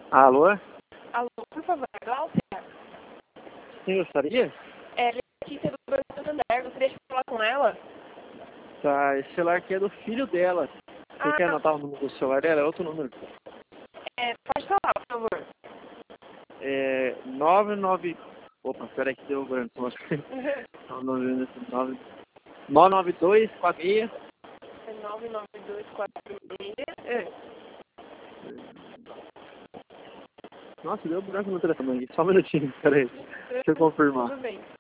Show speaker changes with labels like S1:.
S1: Alô?
S2: Alô, por favor, Glaucia?
S1: Quem gostaria?
S2: É Letícia do Banco Santander, gostaria de falar com ela?
S1: Tá, esse celular aqui é do filho dela. Você quer anotar o número do celular dela? É outro número.
S2: Pode falar, por favor.
S1: É 99... Opa, peraí que deu branco. 99246.
S2: 99246.
S1: Nossa, deu branco no telefone aqui. Só um minutinho, peraí. Deixa eu confirmar.
S2: Tudo bem.